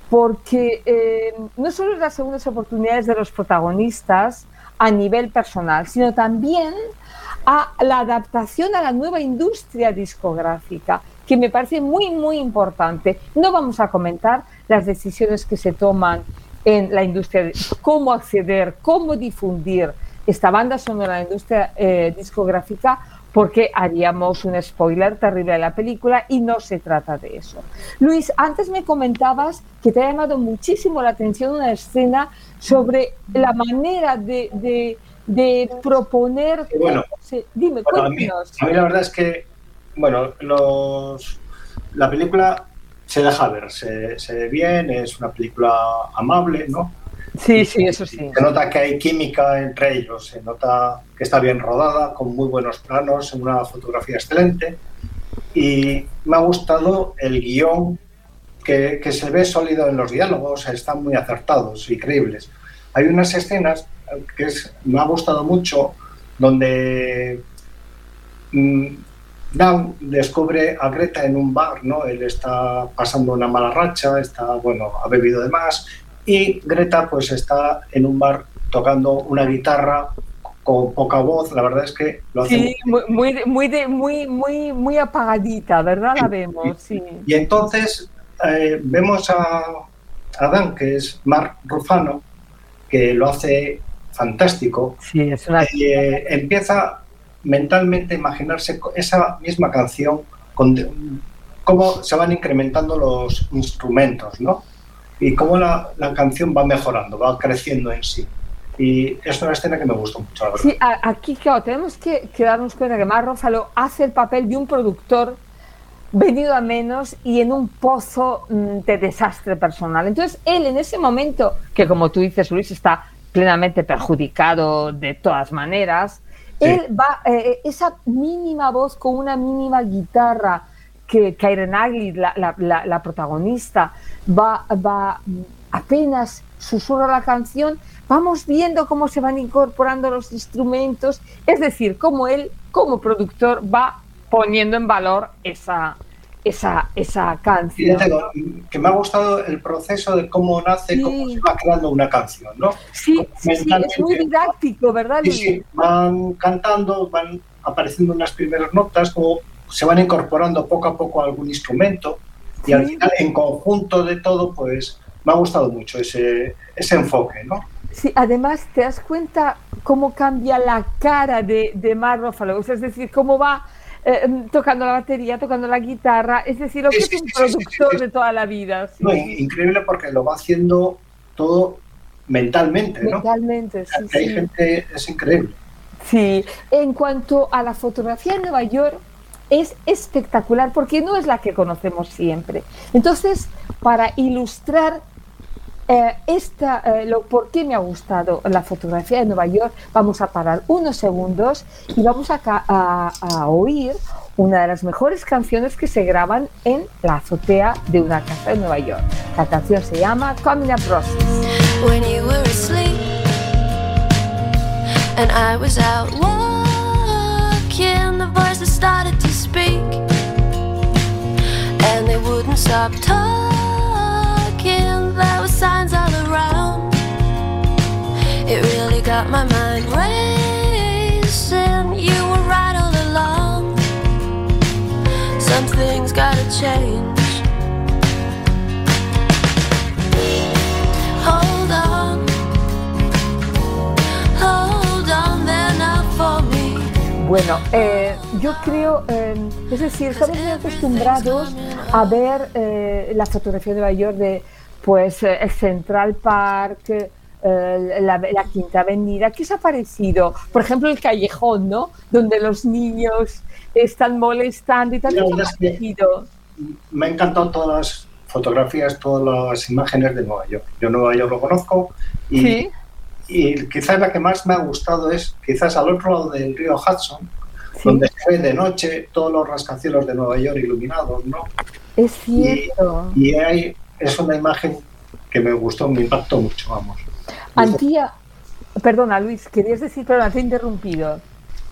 no solo es las segundas oportunidades de los protagonistas a nivel personal, sino también a la adaptación a la nueva industria discográfica, que me parece muy, muy importante. No vamos a comentar las decisiones que se toman en la industria, cómo acceder, cómo difundir esta banda sonora en la industria discográfica, porque haríamos un spoiler terrible de la película y no se trata de eso. Luis, antes me comentabas que te ha llamado muchísimo la atención una escena sobre la manera de proponer... Bueno, dime, cuéntanos. A mí la verdad es que, bueno, la película se deja ver, se ve bien, es una película amable, ¿no? Sí, eso sí. Se nota que hay química entre ellos, se nota que está bien rodada, con muy buenos planos, en una fotografía excelente. Y me ha gustado el guión, que se ve sólido en los diálogos, están muy acertados y creíbles. Hay unas escenas que me ha gustado mucho, donde Dan descubre a Greta en un bar, ¿no? Él está pasando una mala racha, ha bebido de más. Y Greta pues está en un bar tocando una guitarra con poca voz. La verdad es que lo hace muy apagadita, ¿verdad? La vemos, sí. Y entonces vemos a Dan, que es Mark Ruffalo, que lo hace fantástico. Sí, es una... empieza mentalmente a imaginarse esa misma canción, cómo se van incrementando los instrumentos, ¿no? Y cómo la canción va mejorando, va creciendo en sí. Y es una escena que me gustó mucho, la verdad. Sí, aquí, claro, tenemos que darnos cuenta que Mark Ruffalo hace el papel de un productor venido a menos y en un pozo de desastre personal. Entonces, él en ese momento, que como tú dices, Luis, está plenamente perjudicado de todas maneras, sí. Él va, esa mínima voz con una mínima guitarra, que Keira Knightley, la protagonista, va apenas susurra la canción, vamos viendo cómo se van incorporando los instrumentos, es decir, cómo él, como productor, va poniendo en valor esa canción. Que me ha gustado el proceso de cómo nace, sí. Cómo se va creando una canción, ¿no? Sí, es muy didáctico, ¿verdad, Luis? Sí, van cantando, van apareciendo unas primeras notas, como se van incorporando poco a poco a algún instrumento y al final, en conjunto de todo, pues me ha gustado mucho ese enfoque, ¿no? Sí, además te das cuenta cómo cambia la cara de Mark Ruffalo, es decir, cómo va tocando la batería, tocando la guitarra, es decir, lo que es un productor de toda la vida. Sí. No, increíble porque lo va haciendo todo mentalmente, ¿no? Mentalmente, sí. Hay gente, es increíble. Sí, en cuanto a la fotografía en Nueva York, es espectacular porque no es la que conocemos siempre. Entonces, para ilustrar por qué me ha gustado la fotografía de Nueva York, vamos a parar unos segundos y vamos a oír una de las mejores canciones que se graban en la azotea de una casa de Nueva York. La canción se llama Coming Up Roses. When you were asleep and I was out walking, the voices started to speak and they wouldn't stop talking. There were signs all around. It really got my mind racing. You were right all along. Something's gotta change. Hold on there now for me. Bueno, yo creo, es decir, estamos muy acostumbrados a ver la fotografía de Nueva York de, pues, el Central Park, la Quinta Avenida. ¿Qué os ha parecido? Por ejemplo, el callejón, ¿no? Donde los niños están molestando y tal. ¿Qué os ha parecido? Me han encantado todas las fotografías, todas las imágenes de Nueva York. Yo Nueva York lo conozco y, ¿sí? Y quizás la que más me ha gustado es quizás al otro lado del río Hudson, ¿sí? Donde se ve de noche todos los rascacielos de Nueva York iluminados, ¿no? Es cierto. Y es una imagen que me gustó, me impactó mucho, vamos. Antía, perdona Luis, querías decir, perdona, te he interrumpido.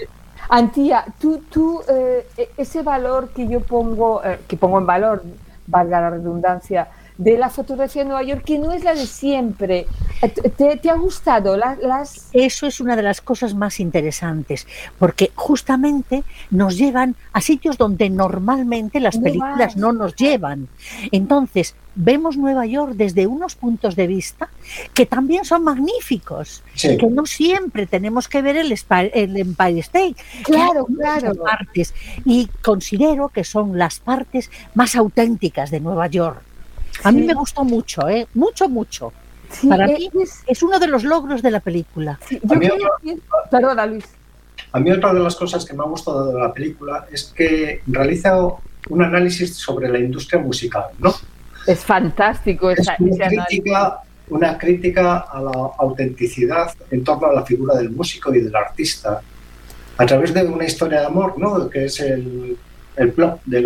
Antía, tú ese valor que yo pongo en valor, valga la redundancia, de la fotografía de Nueva York, que no es la de siempre. ¿Te ha gustado? Eso es una de las cosas más interesantes, porque justamente nos llevan a sitios donde normalmente las películas no nos llevan. Entonces, vemos Nueva York desde unos puntos de vista que también son magníficos, sí. Que no siempre tenemos que ver el Empire State. Claro. Partes, y considero que son las partes más auténticas de Nueva York. A mí me gustó mucho, mucho. Sí, para mí es uno de los logros de la película. Sí, perdona, Luis. A mí otra de las cosas que me ha gustado de la película es que realiza un análisis sobre la industria musical, ¿no? Es fantástico ese análisis. Una crítica a la autenticidad en torno a la figura del músico y del artista, a través de una historia de amor, ¿no? Que es el plot de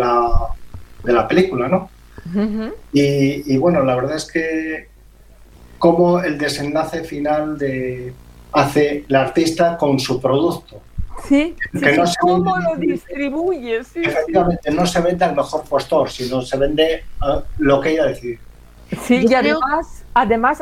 la película, ¿no? Uh-huh. Y bueno, la verdad es que como el desenlace final hace el artista con su producto. Sí, ¿cómo lo distribuye? Sí, efectivamente, no se vende al mejor postor, sino se vende lo que ella decide. Sí, y además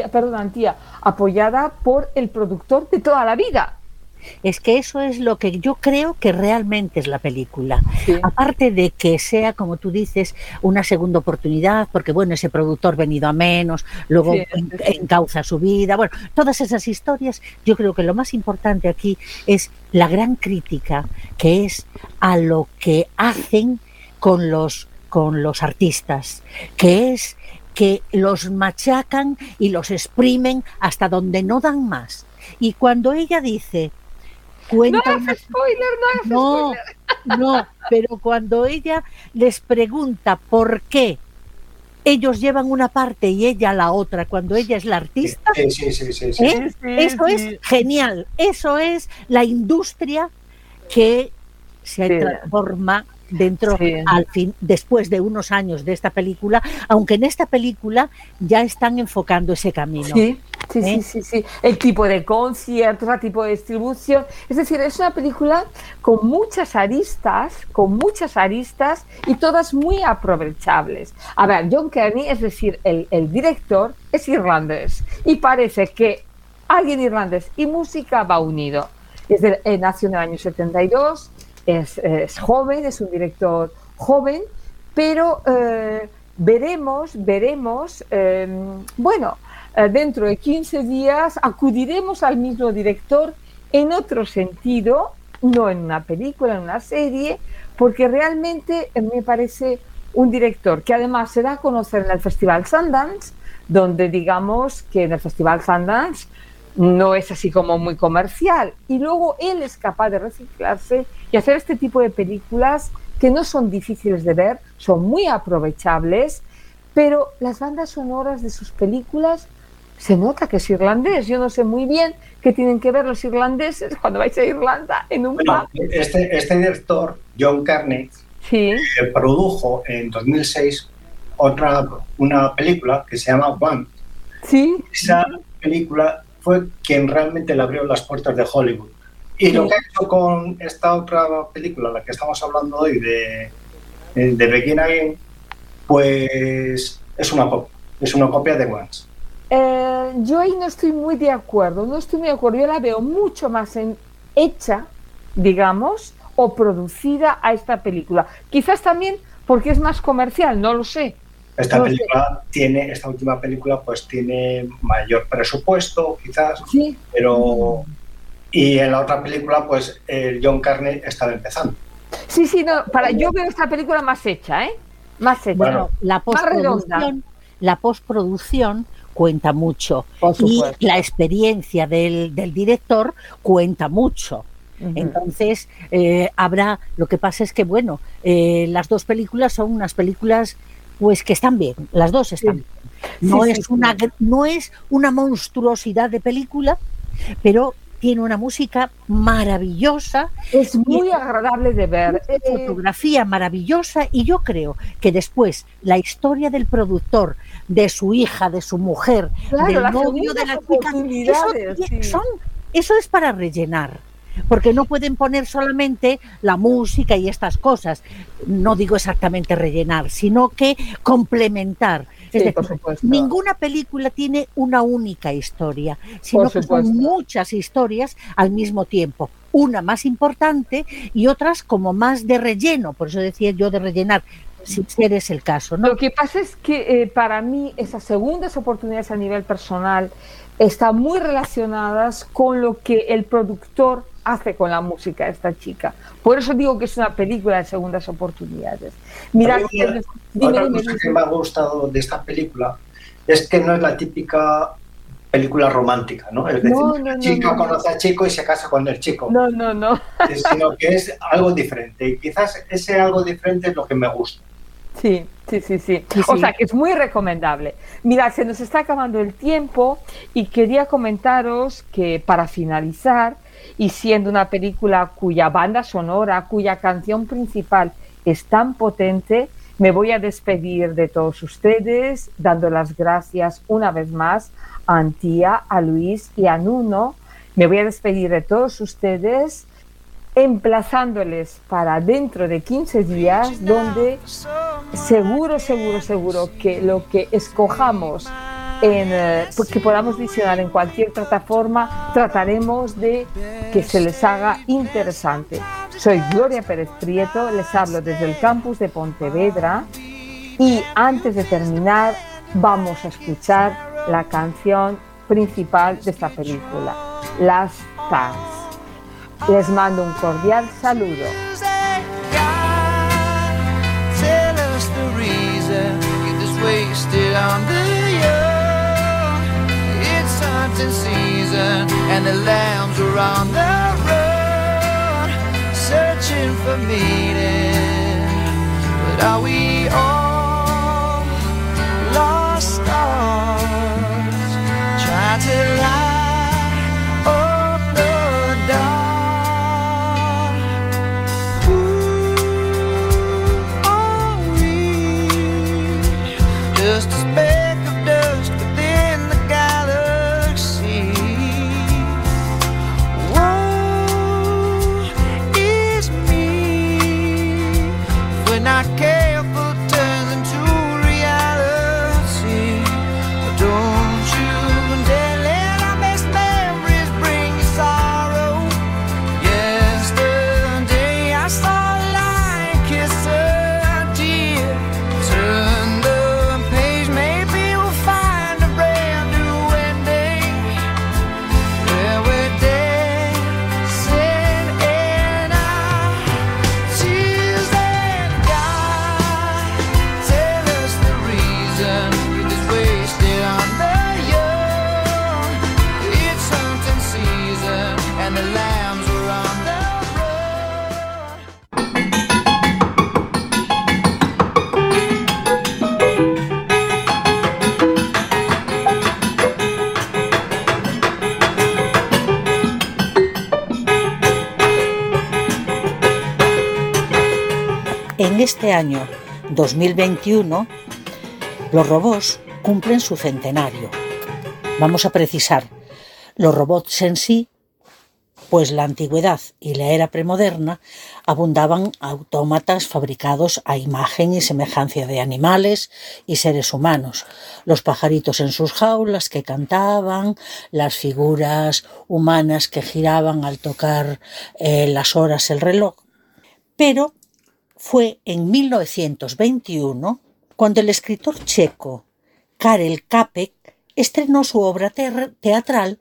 apoyada por el productor de toda la vida. Es que eso es lo que yo creo que realmente es la película. Sí. Aparte de que sea, como tú dices, una segunda oportunidad, porque bueno, ese productor venido a menos, luego encauza su vida, bueno, todas esas historias, yo creo que lo más importante aquí es la gran crítica que es a lo que hacen con los artistas, que es que los machacan y los exprimen hasta donde no dan más. Y cuando ella dice... No hagas spoiler. No, pero cuando ella les pregunta por qué ellos llevan una parte y ella la otra, cuando ella es la artista, eso es genial. Eso es la industria que se transforma dentro, al fin, después de unos años de esta película, aunque en esta película ya están enfocando ese camino. Sí. El tipo de conciertos, el tipo de distribución. Es decir, es una película con muchas aristas y todas muy aprovechables. A ver, John Kearney, es decir, el director, es irlandés y parece que alguien irlandés y música va unido. Nació en el año 72, es joven, es un director joven, pero veremos, dentro de 15 días acudiremos al mismo director en otro sentido, no en una película, en una serie, porque realmente me parece un director que además se da a conocer en el Festival Sundance, donde digamos que en el Festival Sundance no es así como muy comercial. Y luego él es capaz de reciclarse y hacer este tipo de películas que no son difíciles de ver, son muy aprovechables, pero las bandas sonoras de sus películas se nota que es irlandés. Yo no sé muy bien qué tienen que ver los irlandeses cuando vais a Irlanda en un pub. Este director, John Carney, produjo en 2006 una película que se llama One. Sí. Esa película fue quien realmente le abrió las puertas de Hollywood. Y lo que ha hecho con esta otra película, la que estamos hablando hoy, de Begin Again, pues es una copia de Once. Yo ahí no estoy muy de acuerdo. Yo la veo mucho más hecha, digamos, o producida a esta película. Quizás también porque es más comercial, no lo sé. Esta última película pues tiene mayor presupuesto, quizás, sí. Pero... Y en la otra película, pues, John Carney estaba empezando. Sí, yo veo esta película más hecha, ¿eh? Más hecha. Bueno, la postproducción cuenta mucho. Y la experiencia del director cuenta mucho. Uh-huh. Entonces, lo que pasa es que, bueno, las dos películas son unas películas pues que están bien, las dos están bien. No es una monstruosidad de película, pero tiene una música maravillosa. Es muy agradable de ver. Fotografía maravillosa, y yo creo que después la historia del productor, de su hija, de su mujer, del novio de la chica, eso es para rellenar. Porque no pueden poner solamente la música y estas cosas. No digo exactamente rellenar, sino que complementar. Sí, es decir, ninguna película tiene una única historia, sino que son muchas historias al mismo tiempo. Una más importante y otras como más de relleno. Por eso decía yo de rellenar, si eres el caso, ¿no? Lo que pasa es que para mí esas segundas oportunidades a nivel personal están muy relacionadas con lo que el productor hace con la música de esta chica. Por eso digo que es una película de segundas oportunidades. Mira, otra cosa que me ha gustado de esta película es que no es la típica película romántica, ¿no? Es decir, la chica conoce al chico y se casa con el chico. No. Sino que es algo diferente. Y quizás ese algo diferente es lo que me gusta. Sí. O sea, que es muy recomendable. Mirad, se nos está acabando el tiempo y quería comentaros que para finalizar, y siendo una película cuya banda sonora, cuya canción principal es tan potente, me voy a despedir de todos ustedes, dando las gracias una vez más a Antía, a Luis y a Nuno. Me voy a despedir de todos ustedes, emplazándoles para dentro de 15 días, donde seguro que lo que escojamos que podamos visionar en cualquier plataforma, trataremos de que se les haga interesante. Soy Gloria Pérez Prieto, les hablo desde el campus de Pontevedra, y antes de terminar vamos a escuchar la canción principal de esta película, Last Stars. Les mando un cordial saludo. Season, and the lambs are on the road searching for meaning. But are we all lost stars trying to light up the dawn? Who are we? Just a speck of dust within the galaxy. Woe is me if we're not careful. the lambs were on the En este año 2021, los robots cumplen su centenario. Vamos a precisar, los robots en sí, pues la antigüedad y la era premoderna abundaban autómatas fabricados a imagen y semejanza de animales y seres humanos, los pajaritos en sus jaulas que cantaban, las figuras humanas que giraban al tocar las horas el reloj. Pero fue en 1921 cuando el escritor checo Karel Čapek estrenó su obra teatral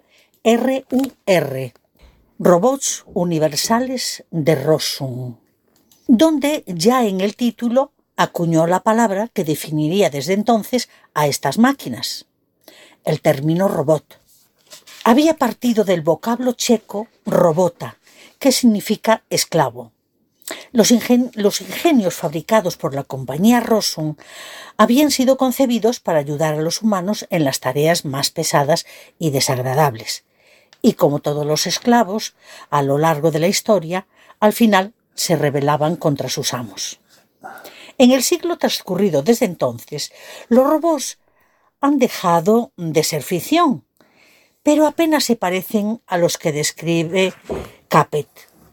RUR, Robots Universales de Rossum, donde ya en el título acuñó la palabra que definiría desde entonces a estas máquinas, el término robot. Había partido del vocablo checo robota, que significa esclavo. Los ingenios fabricados por la compañía Rossum habían sido concebidos para ayudar a los humanos en las tareas más pesadas y desagradables. Y como todos los esclavos, a lo largo de la historia, al final se rebelaban contra sus amos. En el siglo transcurrido desde entonces, los robots han dejado de ser ficción, pero apenas se parecen a los que describe Čapek.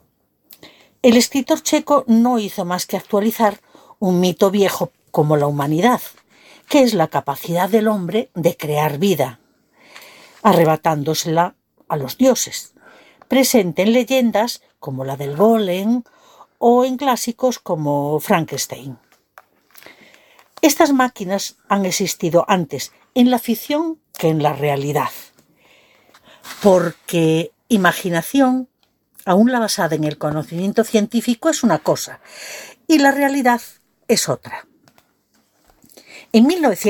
El escritor checo no hizo más que actualizar un mito viejo como la humanidad, que es la capacidad del hombre de crear vida, arrebatándosela a los dioses, presente en leyendas como la del Golem o en clásicos como Frankenstein. Estas máquinas han existido antes en la ficción que en la realidad, porque imaginación, aún la basada en el conocimiento científico, es una cosa y la realidad es otra. En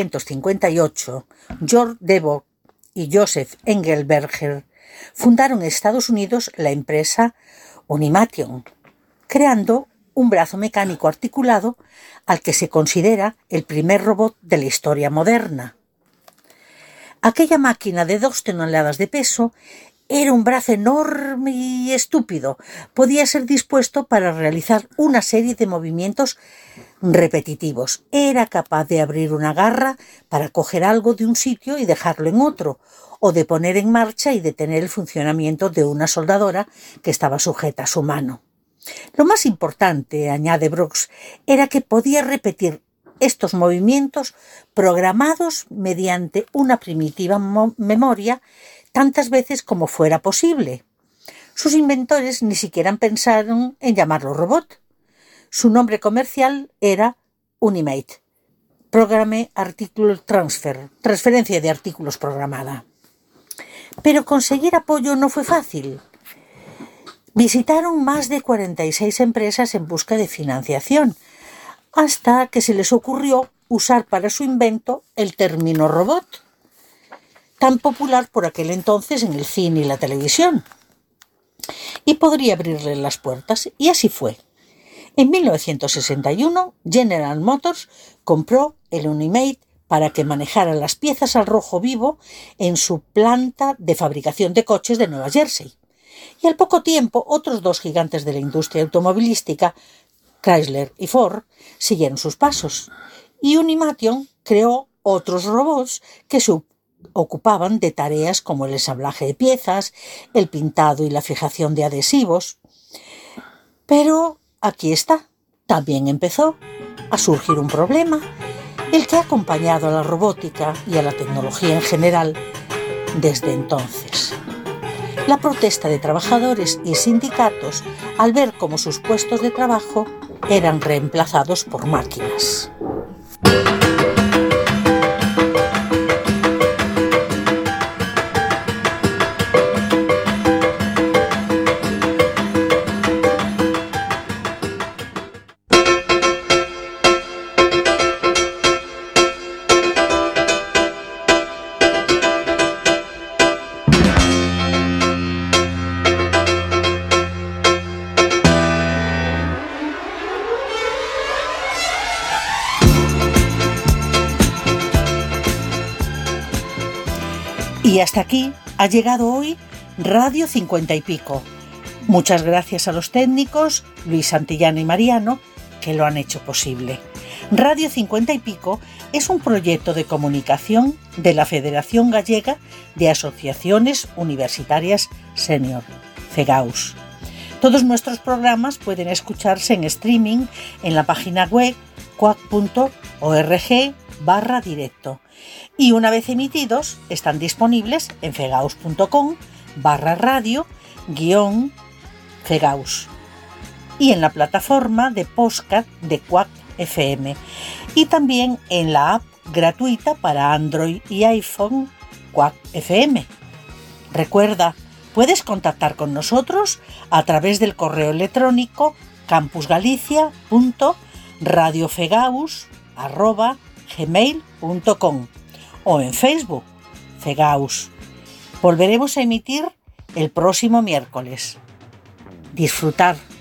1958, George Devos y Joseph Engelberger fundaron en Estados Unidos la empresa Unimation, creando un brazo mecánico articulado al que se considera el primer robot de la historia moderna. Aquella máquina de 2 toneladas de peso era un brazo enorme y estúpido. Podía ser dispuesto para realizar una serie de movimientos repetitivos. Era capaz de abrir una garra para coger algo de un sitio y dejarlo en otro, o de poner en marcha y detener el funcionamiento de una soldadora que estaba sujeta a su mano. Lo más importante, añade Brooks, era que podía repetir estos movimientos programados mediante una primitiva memoria tantas veces como fuera posible. Sus inventores ni siquiera pensaron en llamarlo robot. Su nombre comercial era Unimate, Programme Article Transfer, transferencia de artículos programada. Pero conseguir apoyo no fue fácil. Visitaron más de 46 empresas en busca de financiación, hasta que se les ocurrió usar para su invento el término robot, tan popular por aquel entonces en el cine y la televisión. Y podría abrirle las puertas, y así fue. En 1961, General Motors compró el Unimate para que manejara las piezas al rojo vivo en su planta de fabricación de coches de Nueva Jersey. Y al poco tiempo, otros 2 gigantes de la industria automovilística, Chrysler y Ford, siguieron sus pasos. Y Unimation creó otros robots que se ocupaban de tareas como el ensamblaje de piezas, el pintado y la fijación de adhesivos. Pero aquí está, también empezó a surgir un problema, el que ha acompañado a la robótica y a la tecnología en general desde entonces. La protesta de trabajadores y sindicatos al ver cómo sus puestos de trabajo eran reemplazados por máquinas. Y hasta aquí ha llegado hoy Radio 50 y Pico. Muchas gracias a los técnicos, Luis Santillana y Mariano, que lo han hecho posible. Radio 50 y Pico es un proyecto de comunicación de la Federación Gallega de Asociaciones Universitarias Senior, FEGAUS. Todos nuestros programas pueden escucharse en streaming en la página web cuac.org/directo y una vez emitidos están disponibles en fegaus.com/radio-fegaus y en la plataforma de podcast de Cuac FM y también en la app gratuita para Android y iPhone Cuac FM. Recuerda, puedes contactar con nosotros a través del correo electrónico campusgalicia.radiofegaus@gmail.com o en Facebook, Fegaus. Volveremos a emitir el próximo miércoles. Disfrutar.